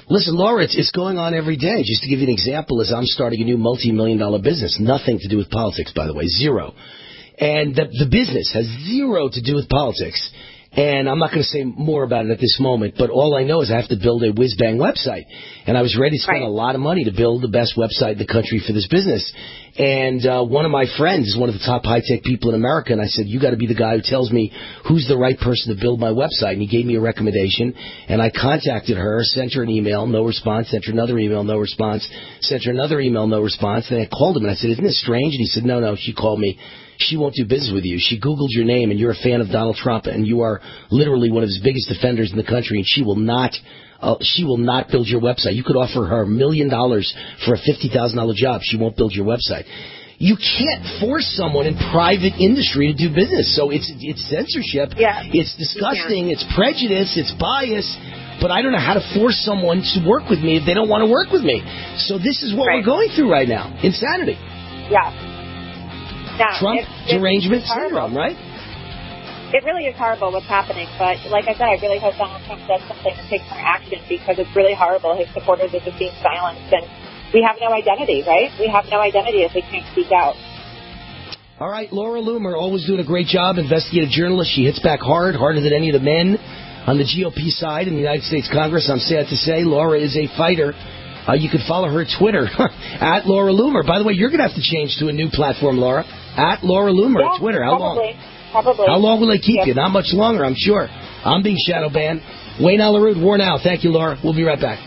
Listen, Laura, it's, it's going on every day. Just to give you an example, is I'm starting a new multi-million dollar business. Nothing to do with politics, by the way. Zero. And the, the business has zero to do with politics. And I'm not going to say more about it at this moment, but all I know is I have to build a whiz-bang website. And I was ready to spend right. a lot of money to build the best website in the country for this business. And uh, one of my friends is one of the top high-tech people in America, and I said, you got to be the guy who tells me who's the right person to build my website. And he gave me a recommendation, and I contacted her, sent her an email, no response, sent her another email, no response, sent her another email, no response. Then I called him, and I said, isn't this strange? And he said, no, no, she called me. She won't do business with you. She Googled your name, and you're a fan of Donald Trump, and you are literally one of his biggest defenders in the country, and she will not uh, she will not build your website. You could offer her a million dollars for a fifty thousand dollars job. She won't build your website. You can't force someone in private industry to do business. So it's it's censorship. Yeah. It's disgusting. It's prejudice. It's bias. But I don't know how to force someone to work with me if they don't want to work with me. So this is what right. we're going through right now. Insanity. Yeah. Now, Trump it's, derangement it's syndrome, right? It really is horrible what's happening, but like I said, I really hope Donald Trump does something to take more action because it's really horrible. His supporters are just being silenced, and we have no identity, right? We have no identity if we can't speak out. All right, Laura Loomer, always doing a great job, investigative journalist. She hits back hard, harder than any of the men on the G O P side in the United States Congress. I'm sad to say, Laura is a fighter. Uh, you can follow her at Twitter, at Laura Loomer. By the way, you're going to have to change to a new platform, Laura. At Laura Loomer yeah, at Twitter. How probably, long? Probably. How long will they keep yeah. you? Not much longer, I'm sure. I'm being shadow banned. Wayne Alaroot, War Now. Thank you, Laura. We'll be right back.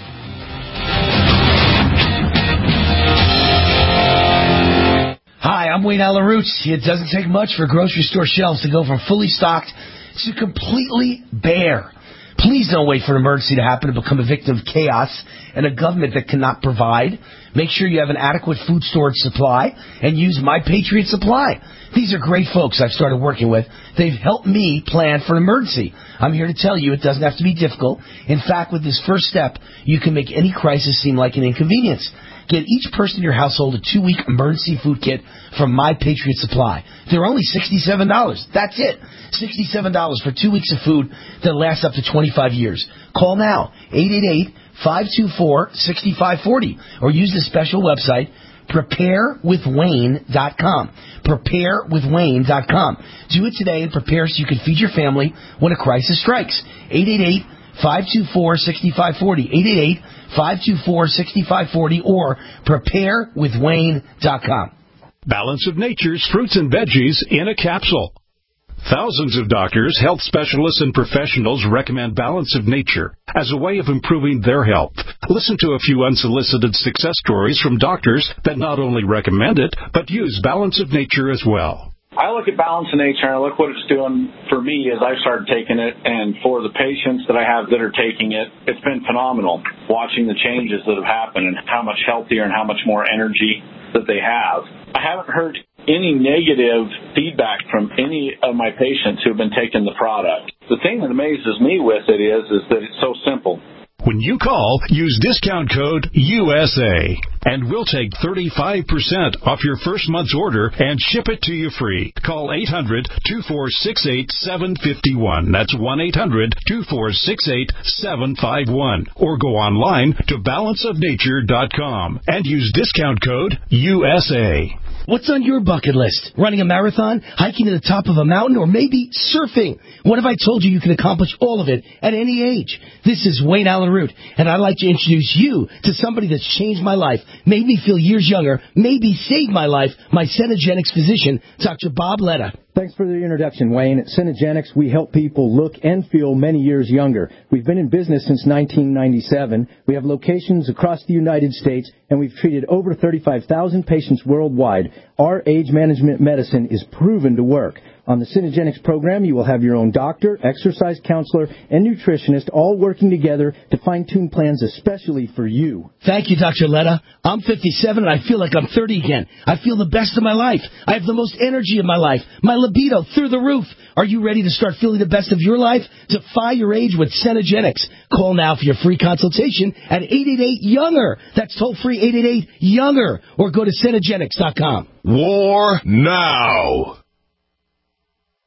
Hi, I'm Wayne Alaroot. It doesn't take much for grocery store shelves to go from fully stocked to completely bare. Please don't wait for an emergency to happen to become a victim of chaos and a government that cannot provide. Make sure you have an adequate food storage supply and use My Patriot Supply. These are great folks I've started working with. They've helped me plan for an emergency. I'm here to tell you it doesn't have to be difficult. In fact, with this first step, you can make any crisis seem like an inconvenience. Get each person in your household a two-week emergency food kit from My Patriot Supply. They're only sixty-seven dollars. That's it. sixty-seven dollars for two weeks of food that lasts up to twenty-five years. Call now, eight eight eight, five two four, six five four zero, or use the special website, prepare with wayne dot com. prepare with wayne dot com. Do it today and prepare so you can feed your family when a crisis strikes. eight eight eight, five two four, six five four zero. eight eight eight, five two four, six five four zero or prepare with wayne dot com. Balance of Nature's fruits and veggies in a capsule. Thousands of doctors, health specialists, and professionals recommend Balance of Nature as a way of improving their health. Listen to a few unsolicited success stories from doctors that not only recommend it, but use Balance of Nature as well. I look at Balance of Nature and I look what it's doing for me as I've started taking it, and for the patients that I have that are taking it, it's been phenomenal watching the changes that have happened and how much healthier and how much more energy that they have. I haven't heard any negative feedback from any of my patients who have been taking the product. The thing that amazes me with it is, is that it's so simple. When you call, use discount code U S A, and we'll take thirty-five percent off your first month's order and ship it to you free. Call eight hundred, two four six eight, seven five one. That's one eight hundred, two four six eight, seven five one. Or go online to balance of nature dot com and use discount code U S A. What's on your bucket list? Running a marathon, hiking to the top of a mountain, or maybe surfing? What if I told you you can accomplish all of it at any age? This is Wayne Allen Root, and I'd like to introduce you to somebody that's changed my life, made me feel years younger, maybe saved my life, my Cenegenics physician, Doctor Bob Letta. Thanks for the introduction, Wayne. At Cenegenics, we help people look and feel many years younger. We've been in business since nineteen ninety-seven. We have locations across the United States, and we've treated over thirty-five thousand patients worldwide. Our age management medicine is proven to work. On the Cenegenics program, you will have your own doctor, exercise counselor, and nutritionist all working together to fine-tune plans especially for you. Thank you, Doctor Letta. I'm fifty-seven, and I feel like I'm thirty again. I feel the best of my life. I have the most energy in my life. My libido through the roof. Are you ready to start feeling the best of your life? Defy your age with Cenegenics. Call now for your free consultation at eight eight eight, younger. That's toll-free eight eight eight, younger. Or go to Cenegenics dot com. War now.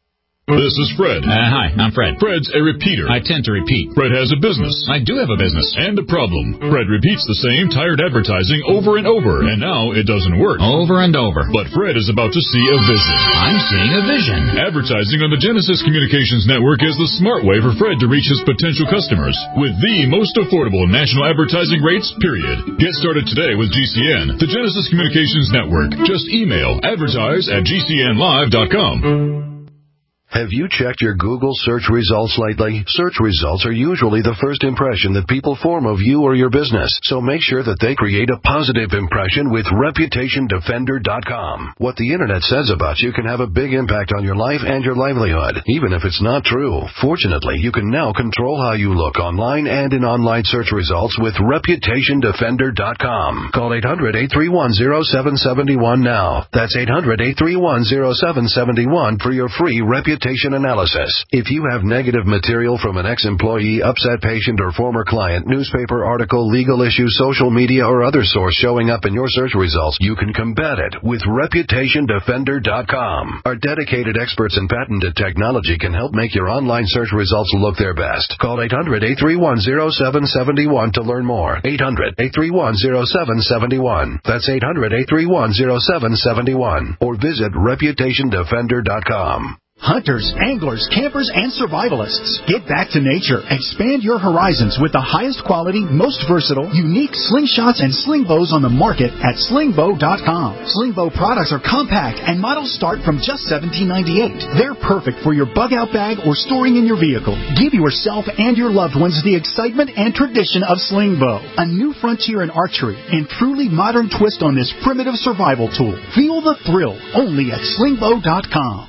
This is Fred. Uh, hi, I'm Fred. Fred's a repeater. I tend to repeat. Fred has a business. I do have a business. And a problem. Fred repeats the same tired advertising over and over, and now it doesn't work. Over and over. But Fred is about to see a vision. I'm seeing a vision. Advertising on the Genesis Communications Network is the smart way for Fred to reach his potential customers with the most affordable national advertising rates, period. Get started today with G C N, the Genesis Communications Network. Just email advertise at G C N live dot com. Have you checked your Google search results lately? Search results are usually the first impression that people form of you or your business, so make sure that they create a positive impression with reputation defender dot com. What the internet says about you can have a big impact on your life and your livelihood, even if it's not true. Fortunately, you can now control how you look online and in online search results with reputation defender dot com. Call eight hundred, eight three one, zero seven seven one now. That's eight hundred, eight three one, zero seven seven one for your free reputation analysis. If you have negative material from an ex-employee, upset patient, or former client, newspaper article, legal issue, social media, or other source showing up in your search results, you can combat it with reputation defender dot com. Our dedicated experts in patented technology can help make your online search results look their best. Call eight hundred, eight three one, zero seven seven one to learn more. eight hundred, eight three one, zero seven seven one. That's eight hundred, eight three one, zero seven seven one. Or visit reputation defender dot com. Hunters, anglers, campers, and survivalists. Get back to nature. Expand your horizons with the highest quality, most versatile, unique slingshots and sling bows on the market at sling bow dot com. Sling bow products are compact and models start from just seventeen ninety-eight. They're perfect for your bug out bag or storing in your vehicle. Give yourself and your loved ones the excitement and tradition of sling bow. A new frontier in archery and truly modern twist on this primitive survival tool. Feel the thrill only at sling bow dot com.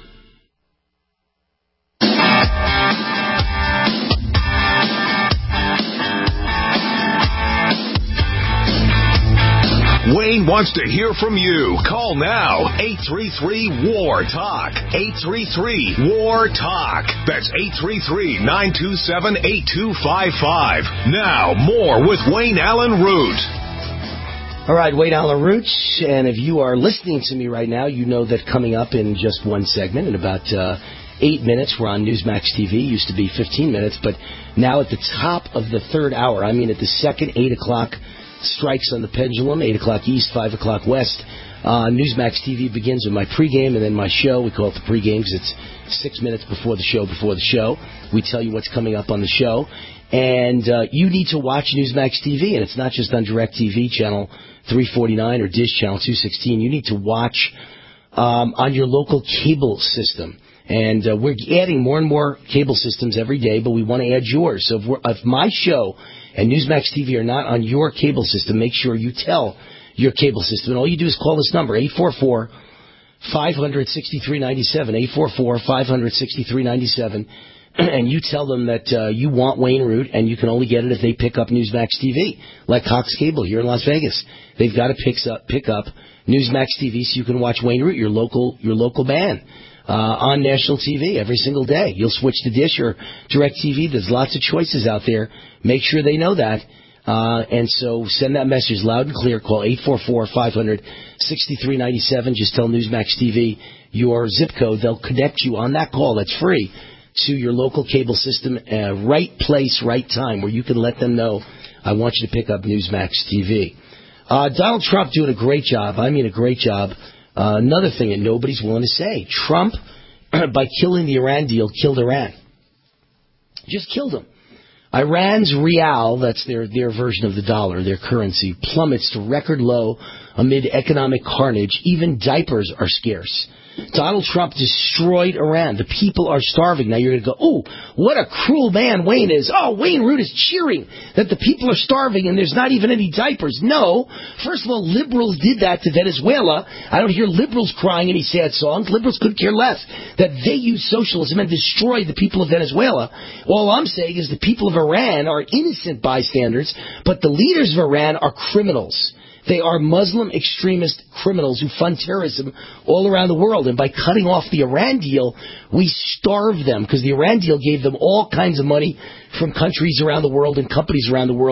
Wayne wants to hear from you. Call now. eight three three, W A R, TALK. eight three three, W A R, TALK. That's eight three three, nine two seven, eight two five five. Now, more with Wayne Allen Root. All right, Wayne Allen Root. And if you are listening to me right now, you know that coming up in just one segment, in about uh, eight minutes, we're on Newsmax T V. Used to be fifteen minutes, but now at the top of the third hour, I mean at the second eight o'clock strikes on the pendulum, eight o'clock east, five o'clock west. Uh, Newsmax T V begins with my pregame and then my show. We call it the pregame because it's six minutes before the show, before the show. We tell you what's coming up on the show. And uh, you need to watch Newsmax T V, and it's not just on DirecTV channel three forty-nine or Dish channel two sixteen. You need to watch um, on your local cable system. And uh, we're adding more and more cable systems every day, but we want to add yours. So if, we're, if my show and Newsmax T V are not on your cable system, make sure you tell your cable system. And all you do is call this number, eight four four, five hundred, sixty-three ninety-seven, eight four four, five hundred, sixty-three ninety-seven, and you tell them that uh, you want Wayne Root, and you can only get it if they pick up Newsmax T V, like Cox Cable here in Las Vegas. They've got to pick up, pick up Newsmax T V so you can watch Wayne Root, your local, your local band. Uh, on national T V every single day. You'll switch to Dish or DirecTV. There's lots of choices out there. Make sure they know that. Uh, and so send that message loud and clear. Call eight four four, five hundred, sixty-three ninety-seven. Just tell Newsmax T V your zip code. They'll connect you on that call. That's free to your local cable system. Uh, right place, right time, where you can let them know, I want you to pick up Newsmax T V. Uh, Donald Trump doing a great job. I mean a great job. Uh, another thing that nobody's willing to say. Trump, by killing the Iran deal, killed Iran. Just killed them. Iran's rial, that's their, their version of the dollar, their currency, plummets to record low amid economic carnage. Even diapers are scarce. Donald Trump destroyed Iran. The people are starving. Now you're going to go, oh, what a cruel man Wayne is. Oh, Wayne Root is cheering that the people are starving and there's not even any diapers. No. First of all, liberals did that to Venezuela. I don't hear liberals crying any sad songs. Liberals could care less that they use socialism and destroy the people of Venezuela. All I'm saying is the people of Iran are innocent bystanders, but the leaders of Iran are criminals. They are Muslim extremist criminals who fund terrorism all around the world. And by cutting off the Iran deal, we starve them, because the Iran deal gave them all kinds of money from countries around the world and companies around the world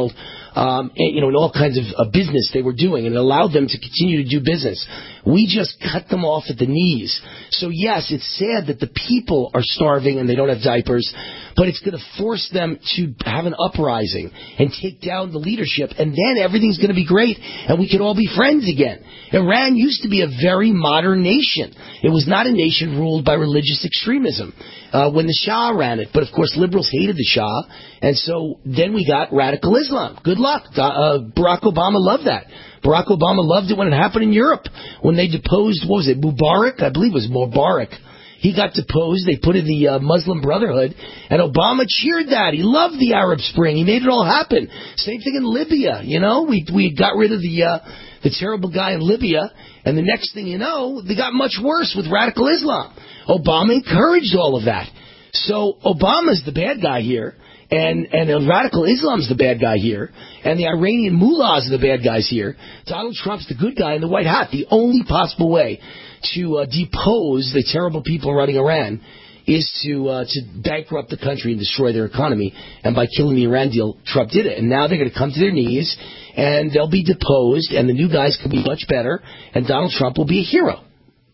um, and, you know, in all kinds of uh, business they were doing, and it allowed them to continue to do business. We just cut them off at the knees. So, yes, it's sad that the people are starving and they don't have diapers, but it's going to force them to have an uprising and take down the leadership, and then everything's going to be great, and we can all be friends again. Iran used to be a very modern nation. It was not a nation ruled by religious extremism uh, when the Shah ran it. But, of course, liberals hated the Shah, and so then we got radical Islam. Good luck. Uh, Barack Obama loved that. Barack Obama loved it when it happened in Europe, when they deposed, what was it, Mubarak? I believe it was Mubarak. He got deposed. They put in the uh, Muslim Brotherhood, and Obama cheered that. He loved the Arab Spring. He made it all happen. Same thing in Libya. You know, we we got rid of the uh, the terrible guy in Libya, and the next thing you know, they got much worse with radical Islam. Obama encouraged all of that. So Obama's the bad guy here, and and radical Islam's the bad guy here, and the Iranian mullahs are the bad guys here. Donald Trump's the good guy in the white hat. The only possible way to uh, depose the terrible people running Iran is to uh, to bankrupt the country and destroy their economy. And by killing the Iran deal, Trump did it. And now they're going to come to their knees, and they'll be deposed, and the new guys can be much better, and Donald Trump will be a hero.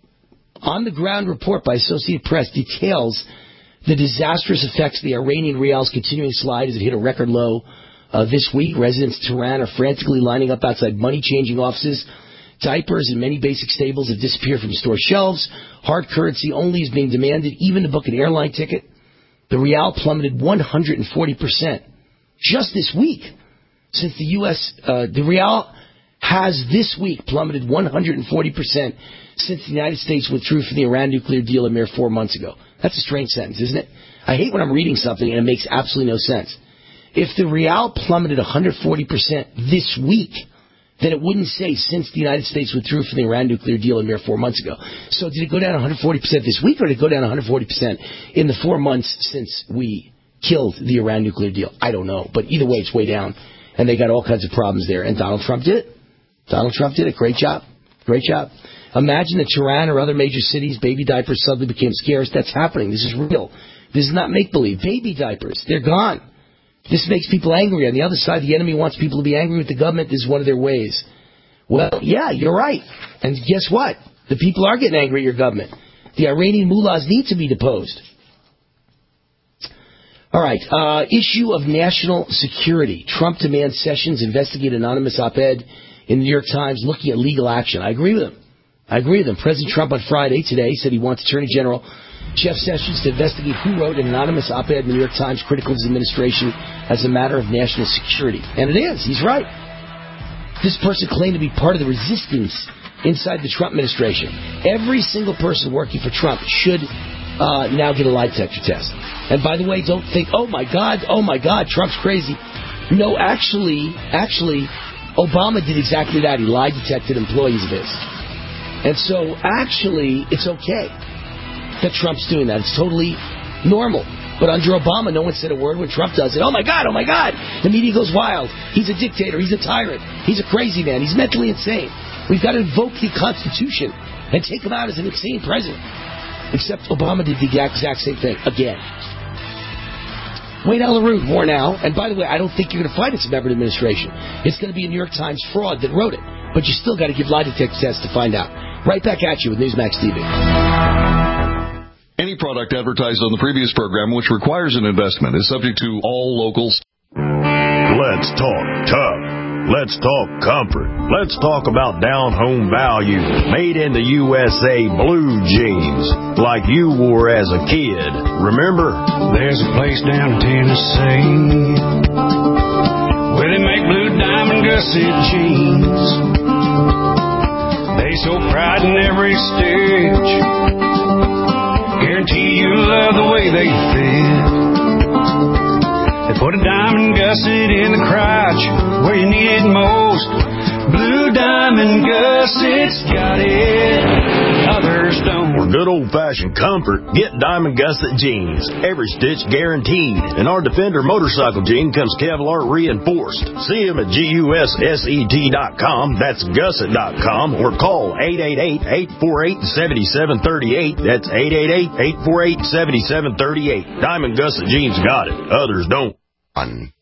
On the ground report by Associated Press details the disastrous effects of the Iranian rial's continuing slide as it hit a record low uh, this week. Residents of Tehran are frantically lining up outside money-changing offices. Diapers and many basic staples have disappeared from store shelves. Hard currency only is being demanded, even to book an airline ticket. The rial plummeted one hundred forty percent just this week. Since the U S, uh, the rial has this week plummeted one hundred forty percent since the United States withdrew from the Iran nuclear deal a mere four months ago. That's a strange sentence, isn't it? I hate when I'm reading something and it makes absolutely no sense. If the rial plummeted one hundred forty percent this week, then it wouldn't say since the United States withdrew from the Iran nuclear deal a mere four months ago. So did it go down one hundred forty percent this week, or did it go down one hundred forty percent in the four months since we killed the Iran nuclear deal? I don't know. But either way, it's way down. And they got all kinds of problems there. And Donald Trump did it. Donald Trump did it. Great job. Great job. Imagine that Tehran or other major cities, baby diapers suddenly became scarce. That's happening. This is real. This is not make-believe. Baby diapers, they're gone. This makes people angry. On the other side, the enemy wants people to be angry with the government. This is one of their ways. Well, yeah, you're right. And guess what? The people are getting angry at your government. The Iranian mullahs need to be deposed. All right. Uh, issue of national security. Trump demands Sessions investigate anonymous op-ed in the New York Times looking at legal action. I agree with him. I agree with him. President Trump on Friday today said he wants Attorney General Jeff Sessions to investigate who wrote an anonymous op-ed in the New York Times critical of his administration as a matter of national security. And it is. He's right. This person claimed to be part of the resistance inside the Trump administration. Every single person working for Trump should uh, now get a lie detector test. And by the way, don't think, oh my God, oh my God, Trump's crazy. No, actually, actually, Obama did exactly that. He lie detected employees of his. And so, actually, it's okay that Trump's doing that. It's totally normal. But under Obama, no one said a word. When Trump does it, oh my God, oh my God, the media goes wild. He's a dictator. He's a tyrant. He's a crazy man. He's mentally insane. We've got to invoke the Constitution and take him out as an insane president. Except Obama did the exact same thing again. Wayne Allyn Root, more now. And by the way, I don't think you're going to find it's a member of the administration. It's going to be a New York Times fraud that wrote it. But you still got to give lie detector tests to find out. Right back at you with Newsmax T V. Any product advertised on the previous program which requires an investment is subject to all locals. Let's talk tough. Let's talk comfort. Let's talk about down-home value. Made in the U S A blue jeans, like you wore as a kid. Remember? There's a place down in Tennessee where they make blue diamond gusset jeans. They so pride in every stitch. Guarantee you love the way they fit. They put a diamond gusset in the crotch where you need it most. Blue diamond gussets got it, others don't. For good old-fashioned comfort, get Diamond Gusset jeans. Every stitch guaranteed. And our Defender motorcycle jean comes Kevlar reinforced. See them at G U S S E T dot com. That's gusset dot com. Or call eight eight eight, eight four eight, seven seven three eight. That's eight eight eight, eight four eight, seven seven three eight. Diamond Gusset jeans got it. Others don't.